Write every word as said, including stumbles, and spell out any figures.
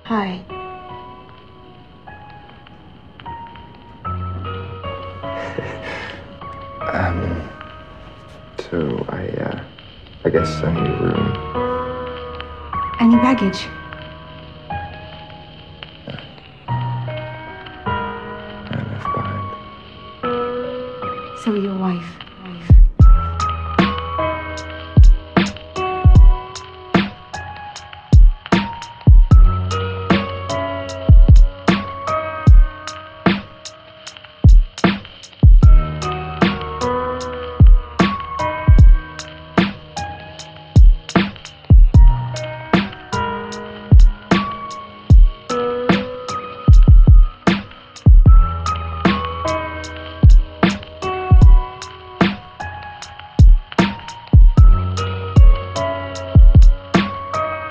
Hi. um, so I, uh, I guess I need a room. Any baggage?